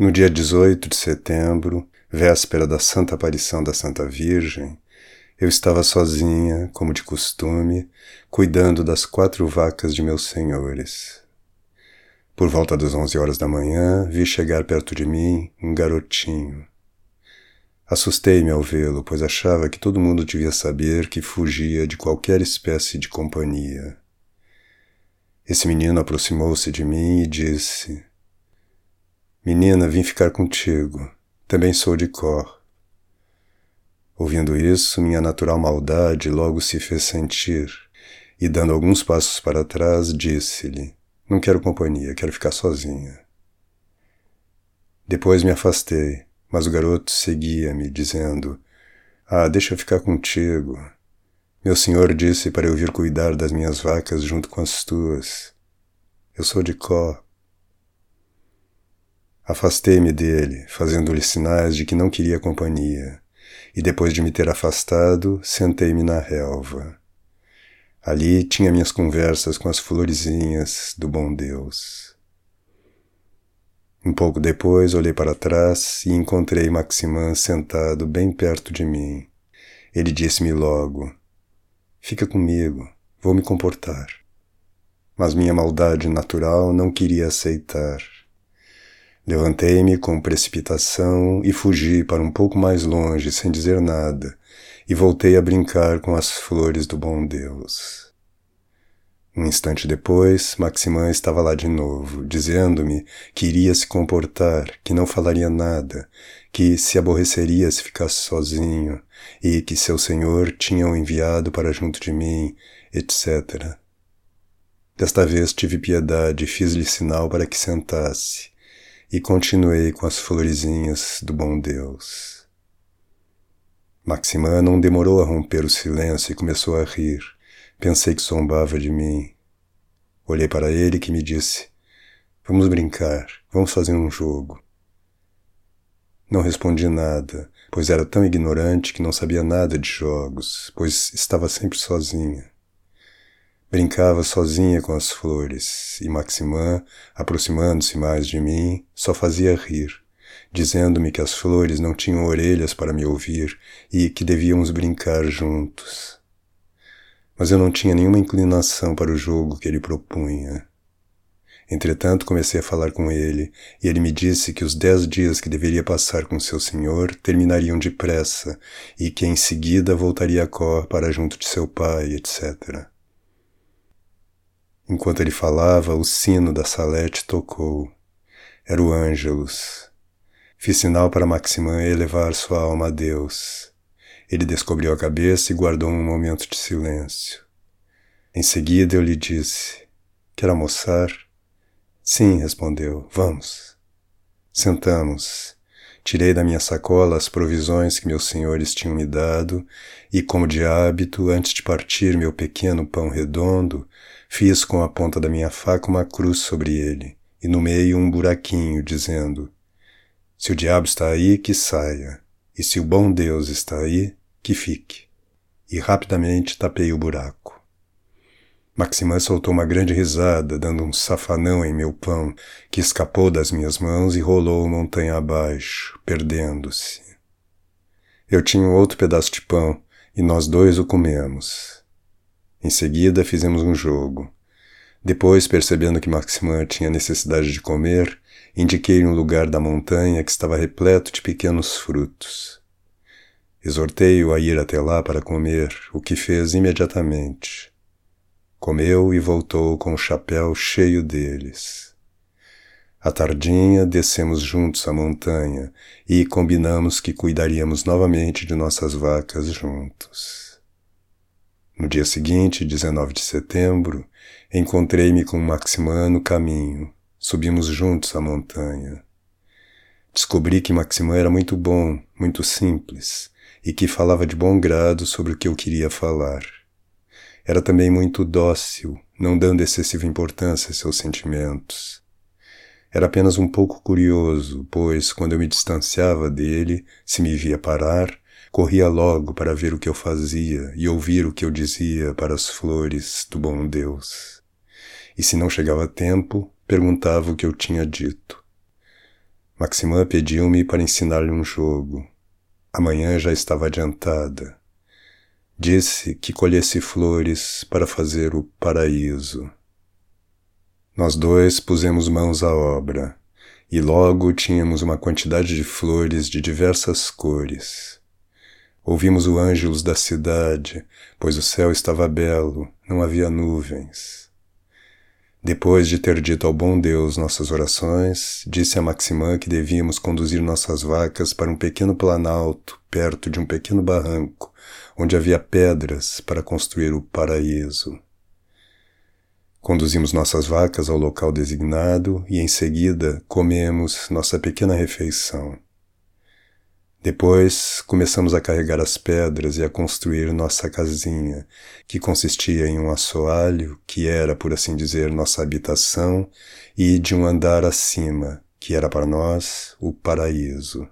No dia 18 de setembro, véspera da Santa Aparição da Santa Virgem, eu estava sozinha, como de costume, cuidando das 4 vacas de meus senhores. Por volta das 11 horas da manhã, vi chegar perto de mim um garotinho. Assustei-me ao vê-lo, pois achava que todo mundo devia saber que fugia de qualquer espécie de companhia. Esse menino aproximou-se de mim e disse: "Menina, vim ficar contigo. Também sou de Cor." Ouvindo isso, minha natural maldade logo se fez sentir, e dando alguns passos para trás, disse-lhe: "Não quero companhia, quero ficar sozinha." Depois me afastei, mas o garoto seguia-me, dizendo: deixa eu ficar contigo. Meu senhor disse para eu vir cuidar das minhas vacas junto com as tuas. Eu sou de Cor." Afastei-me dele, fazendo-lhe sinais de que não queria companhia, e depois de me ter afastado, sentei-me na relva. Ali tinha minhas conversas com as florezinhas do bom Deus. Um pouco depois, olhei para trás e encontrei Maximin sentado bem perto de mim. Ele disse-me logo: "Fica comigo, vou me comportar." Mas minha maldade natural não queria aceitar. Levantei-me com precipitação e fugi para um pouco mais longe, sem dizer nada, e voltei a brincar com as flores do bom Deus. Um instante depois, Maximin estava lá de novo, dizendo-me que iria se comportar, que não falaria nada, que se aborreceria se ficasse sozinho, e que seu senhor tinha o enviado para junto de mim, etc. Desta vez tive piedade e fiz-lhe sinal para que sentasse, e continuei com as florezinhas do bom Deus. Maximin não demorou a romper o silêncio e começou a rir. Pensei que zombava de mim. Olhei para ele que me disse: "Vamos brincar, vamos fazer um jogo." Não respondi nada, pois era tão ignorante que não sabia nada de jogos, pois estava sempre sozinha. Brincava sozinha com as flores, e Maximin, aproximando-se mais de mim, só fazia rir, dizendo-me que as flores não tinham orelhas para me ouvir e que devíamos brincar juntos. Mas eu não tinha nenhuma inclinação para o jogo que ele propunha. Entretanto, comecei a falar com ele, e ele me disse que os 10 dias que deveria passar com seu senhor terminariam depressa, e que em seguida voltaria a Cor para junto de seu pai, etc. Enquanto ele falava, o sino da salete tocou. Era o Ângelus. Fiz sinal para Maximin elevar sua alma a Deus. Ele descobriu a cabeça e guardou um momento de silêncio. Em seguida eu lhe disse: "Quer almoçar?" "Sim", respondeu, "vamos." Sentamos. Tirei da minha sacola as provisões que meus senhores tinham me dado e, como de hábito, antes de partir meu pequeno pão redondo, fiz com a ponta da minha faca uma cruz sobre ele e no meio um buraquinho, dizendo: "Se o diabo está aí, que saia, e se o bom Deus está aí, que fique." E rapidamente tapei o buraco. Maximin soltou uma grande risada, dando um safanão em meu pão, que escapou das minhas mãos e rolou montanha abaixo, perdendo-se. Eu tinha um outro pedaço de pão, e nós 2 o comemos. Em seguida fizemos um jogo. Depois, percebendo que Maximin tinha necessidade de comer, indiquei-lhe um lugar da montanha que estava repleto de pequenos frutos. Exortei-o a ir até lá para comer, o que fez imediatamente. Comeu e voltou com o chapéu cheio deles. À tardinha, descemos juntos a montanha e combinamos que cuidaríamos novamente de nossas vacas juntos. No dia seguinte, 19 de setembro, encontrei-me com Maximin no caminho. Subimos juntos a montanha. Descobri que Maximin era muito bom, muito simples, e que falava de bom grado sobre o que eu queria falar. Era também muito dócil, não dando excessiva importância a seus sentimentos. Era apenas um pouco curioso, pois, quando eu me distanciava dele, se me via parar, corria logo para ver o que eu fazia e ouvir o que eu dizia para as flores do bom Deus. E se não chegava a tempo, perguntava o que eu tinha dito. Maximã pediu-me para ensinar-lhe um jogo. Amanhã já estava adiantada. Disse que colhesse flores para fazer o paraíso. Nós dois pusemos mãos à obra, e logo tínhamos uma quantidade de flores de diversas cores. Ouvimos o ângelus da cidade, pois o céu estava belo, não havia nuvens. Depois de ter dito ao bom Deus nossas orações, disse a Maximã que devíamos conduzir nossas vacas para um pequeno planalto, perto de um pequeno barranco, onde havia pedras para construir o paraíso. Conduzimos nossas vacas ao local designado e, em seguida, comemos nossa pequena refeição. Depois, começamos a carregar as pedras e a construir nossa casinha, que consistia em um assoalho, que era, por assim dizer, nossa habitação, e de um andar acima, que era para nós o paraíso.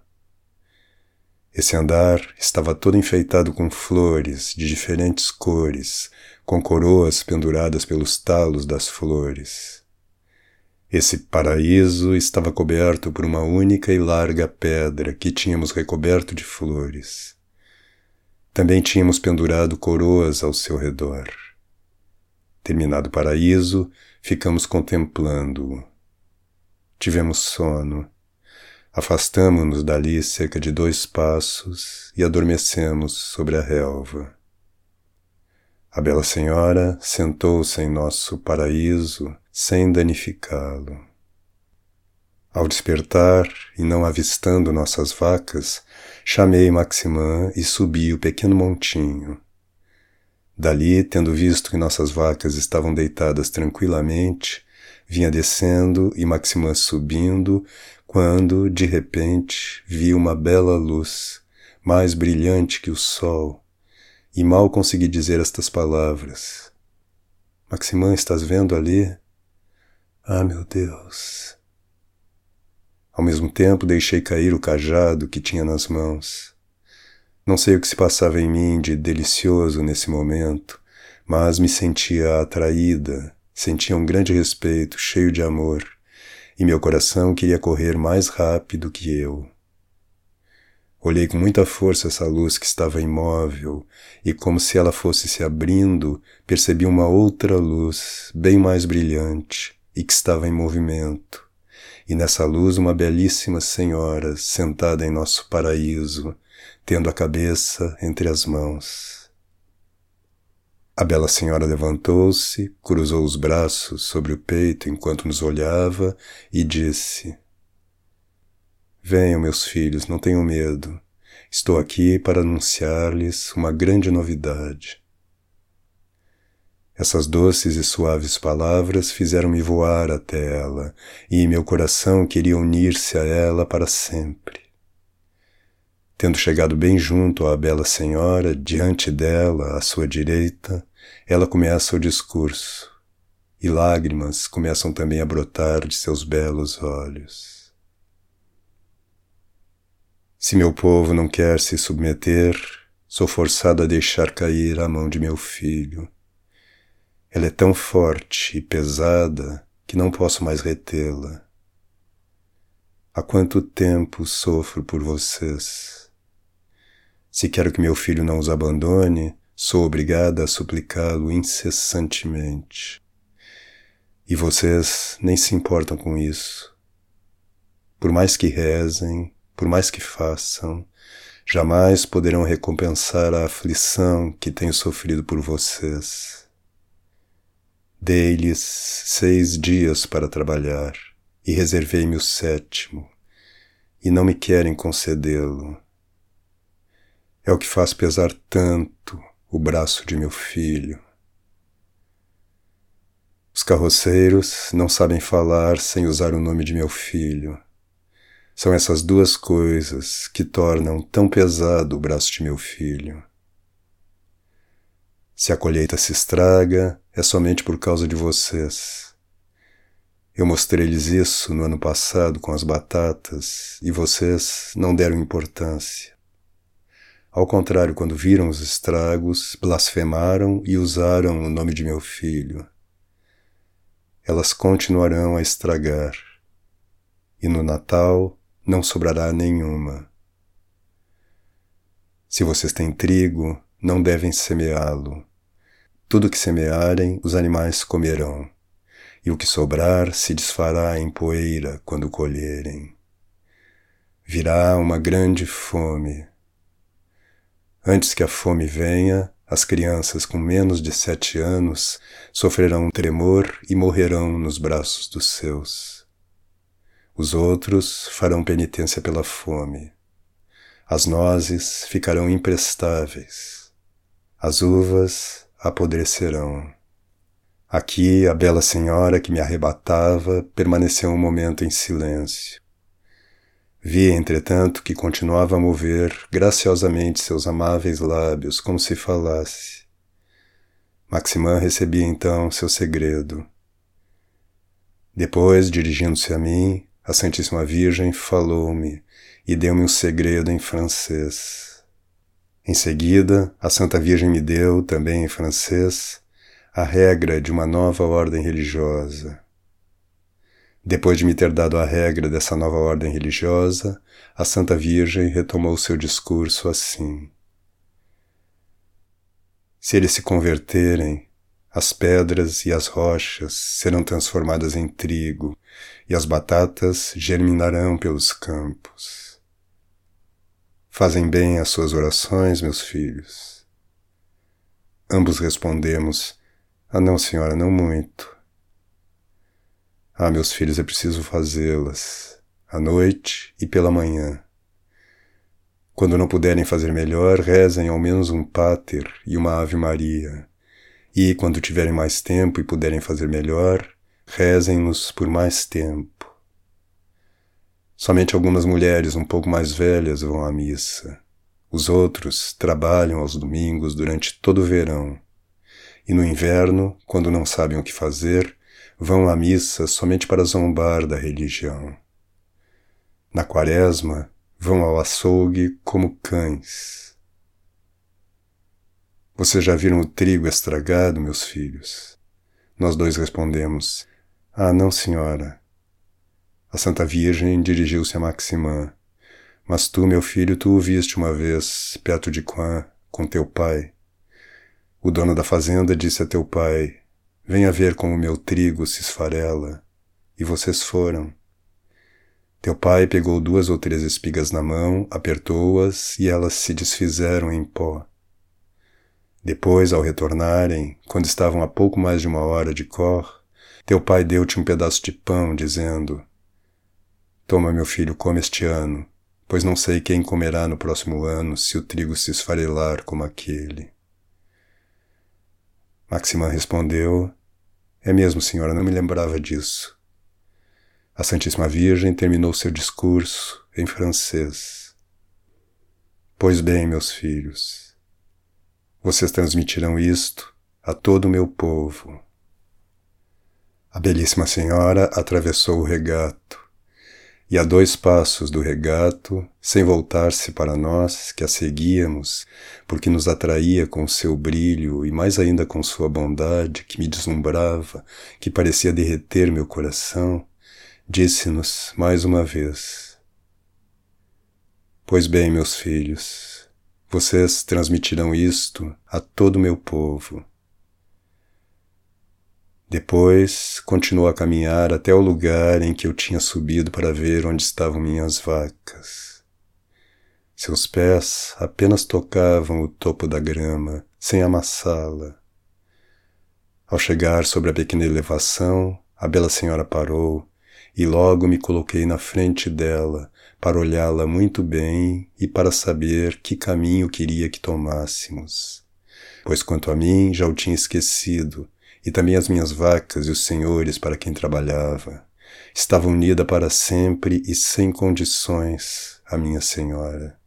Esse andar estava todo enfeitado com flores de diferentes cores, com coroas penduradas pelos talos das flores. Esse paraíso estava coberto por uma única e larga pedra que tínhamos recoberto de flores. Também tínhamos pendurado coroas ao seu redor. Terminado o paraíso, ficamos contemplando-o. Tivemos sono. Afastamo-nos dali cerca de 2 passos e adormecemos sobre a relva. A bela senhora sentou-se em nosso paraíso sem danificá-lo. Ao despertar e não avistando nossas vacas, chamei Maximã e subi o pequeno montinho. Dali, tendo visto que nossas vacas estavam deitadas tranquilamente, vinha descendo e Maximã subindo, quando, de repente, vi uma bela luz, mais brilhante que o sol, e mal consegui dizer estas palavras. Maximã, estás vendo ali? Ah, meu Deus! Ao mesmo tempo, deixei cair o cajado que tinha nas mãos. Não sei o que se passava em mim de delicioso nesse momento, mas me sentia atraída, sentia um grande respeito, cheio de amor, e meu coração queria correr mais rápido que eu. Olhei com muita força essa luz que estava imóvel, e como se ela fosse se abrindo, percebi uma outra luz, bem mais brilhante, e que estava em movimento. E nessa luz uma belíssima senhora, sentada em nosso paraíso, tendo a cabeça entre as mãos. A bela senhora levantou-se, cruzou os braços sobre o peito enquanto nos olhava e disse: Venham, meus filhos, não tenham medo. Estou aqui para anunciar-lhes uma grande novidade. Essas doces e suaves palavras fizeram-me voar até ela, e meu coração queria unir-se a ela para sempre. Tendo chegado bem junto à bela senhora, diante dela, à sua direita, ela começa o discurso, e lágrimas começam também a brotar de seus belos olhos. Se meu povo não quer se submeter, sou forçado a deixar cair a mão de meu filho. Ela é tão forte e pesada que não posso mais retê-la. Há quanto tempo sofro por vocês? Se quero que meu filho não os abandone, sou obrigada a suplicá-lo incessantemente. E vocês nem se importam com isso. Por mais que rezem, por mais que façam, jamais poderão recompensar a aflição que tenho sofrido por vocês. Dei-lhes 6 dias para trabalhar e reservei-me o 7º, e não me querem concedê-lo. É o que faz pesar tanto o braço de meu filho. Os carroceiros não sabem falar sem usar o nome de meu filho. São essas 2 coisas que tornam tão pesado o braço de meu filho. Se a colheita se estraga, é somente por causa de vocês. Eu mostrei-lhes isso no ano passado com as batatas e vocês não deram importância. Ao contrário, quando viram os estragos, blasfemaram e usaram o nome de meu filho. Elas continuarão a estragar. E no Natal não sobrará nenhuma. Se vocês têm trigo, não devem semeá-lo. Tudo que semearem, os animais comerão, e o que sobrar se desfará em poeira quando colherem. Virá uma grande fome. Antes que a fome venha, as crianças com menos de 7 anos sofrerão um tremor e morrerão nos braços dos seus. Os outros farão penitência pela fome. As nozes ficarão imprestáveis. As uvas apodrecerão. Aqui a bela senhora que me arrebatava permaneceu um momento em silêncio. Vi, entretanto, que continuava a mover graciosamente seus amáveis lábios, como se falasse. Maximã recebia então seu segredo. Depois, dirigindo-se a mim, a Santíssima Virgem falou-me e deu-me um segredo em francês. Em seguida, a Santa Virgem me deu, também em francês, a regra de uma nova ordem religiosa. Depois de me ter dado a regra dessa nova ordem religiosa, a Santa Virgem retomou seu discurso assim: se eles se converterem, as pedras e as rochas serão transformadas em trigo, e as batatas germinarão pelos campos. Fazem bem as suas orações, meus filhos? Ambos respondemos: ah, não, senhora, não muito. Ah, meus filhos, é preciso fazê-las, à noite e pela manhã. Quando não puderem fazer melhor, rezem ao menos um Pater e uma Ave Maria. E, quando tiverem mais tempo e puderem fazer melhor, rezem-nos por mais tempo. Somente algumas mulheres um pouco mais velhas vão à missa. Os outros trabalham aos domingos durante todo o verão. E no inverno, quando não sabem o que fazer, vão à missa somente para zombar da religião. Na quaresma, vão ao açougue como cães. Vocês já viram o trigo estragado, meus filhos? Nós dois respondemos: ah, não, senhora. A Santa Virgem dirigiu-se a Maximã: mas tu, meu filho, tu o viste uma vez, perto de Coin, com teu pai. O dono da fazenda disse a teu pai: venha ver como meu trigo se esfarela. E vocês foram. Teu pai pegou 2 ou 3 espigas na mão, apertou-as e elas se desfizeram em pó. Depois, ao retornarem, quando estavam a pouco mais de 1 hora de Cor, teu pai deu-te um pedaço de pão, dizendo: toma, meu filho, come este ano, pois não sei quem comerá no próximo ano se o trigo se esfarelar como aquele. Maximã respondeu: é mesmo, senhora, não me lembrava disso. A Santíssima Virgem terminou seu discurso em francês. Pois bem, meus filhos, vocês transmitirão isto a todo o meu povo. A belíssima senhora atravessou o regato, e a 2 passos do regato, sem voltar-se para nós, que a seguíamos, porque nos atraía com seu brilho e mais ainda com sua bondade, que me deslumbrava, que parecia derreter meu coração, disse-nos mais uma vez: pois bem, meus filhos, vocês transmitirão isto a todo o meu povo. Depois continuou a caminhar até o lugar em que eu tinha subido para ver onde estavam minhas vacas. Seus pés apenas tocavam o topo da grama, sem amassá-la. Ao chegar sobre a pequena elevação, a bela senhora parou e logo me coloquei na frente dela para olhá-la muito bem e para saber que caminho queria que tomássemos. Pois quanto a mim, já o tinha esquecido, e também as minhas vacas e os senhores para quem trabalhava. Estava unida para sempre e sem condições a minha senhora.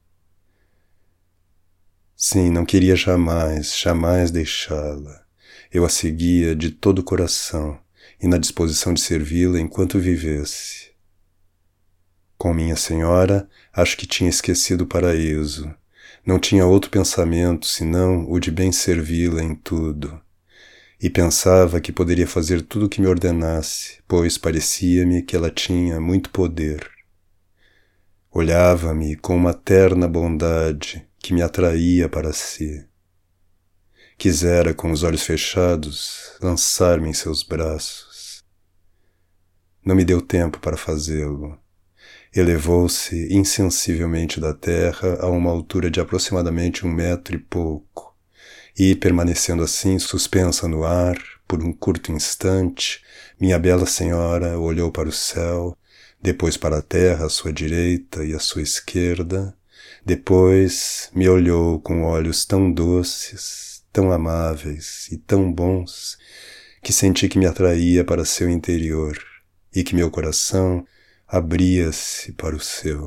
Sim, não queria jamais, jamais deixá-la. Eu a seguia de todo o coração e na disposição de servi-la enquanto vivesse. Com minha senhora, acho que tinha esquecido o paraíso. Não tinha outro pensamento senão o de bem servi-la em tudo. E pensava que poderia fazer tudo o que me ordenasse, pois parecia-me que ela tinha muito poder. Olhava-me com uma terna bondade que me atraía para si. Quisera, com os olhos fechados, lançar-me em seus braços. Não me deu tempo para fazê-lo. Elevou-se insensivelmente da terra a uma altura de aproximadamente 1 metro e pouco, e, permanecendo assim suspensa no ar, por um curto instante, minha bela senhora olhou para o céu, depois para a terra à sua direita e à sua esquerda, depois me olhou com olhos tão doces, tão amáveis e tão bons, que senti que me atraía para seu interior e que meu coração abria-se para o seu.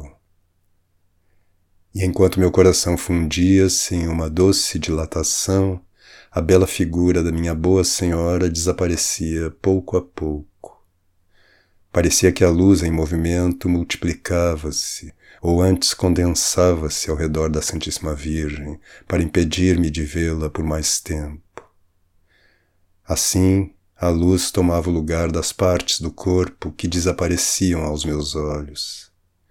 E enquanto meu coração fundia-se em uma doce dilatação, a bela figura da minha boa senhora desaparecia pouco a pouco. Parecia que a luz em movimento multiplicava-se, ou antes condensava-se ao redor da Santíssima Virgem, para impedir-me de vê-la por mais tempo. Assim, a luz tomava o lugar das partes do corpo que desapareciam aos meus olhos.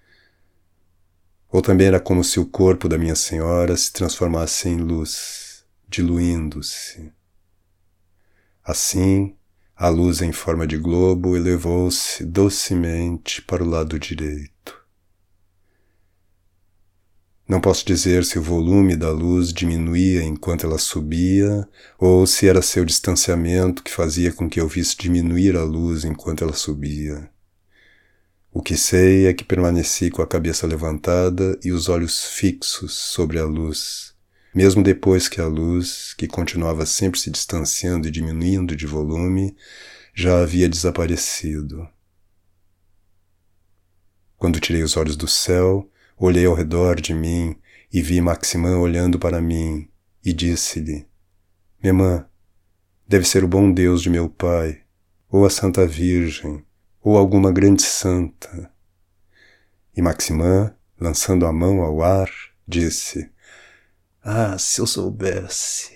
Ou também era como se o corpo da minha senhora se transformasse em luz, diluindo-se. Assim, a luz em forma de globo elevou-se docemente para o lado direito. Não posso dizer se o volume da luz diminuía enquanto ela subia, ou se era seu distanciamento que fazia com que eu visse diminuir a luz enquanto ela subia. O que sei é que permaneci com a cabeça levantada e os olhos fixos sobre a luz, mesmo depois que a luz, que continuava sempre se distanciando e diminuindo de volume, já havia desaparecido. Quando tirei os olhos do céu, olhei ao redor de mim e vi Maximã olhando para mim e disse-lhe: Memã, deve ser o bom Deus de meu pai, ou a Santa Virgem, ou alguma grande santa. E Maximã, lançando a mão ao ar, disse: Ah, se eu soubesse!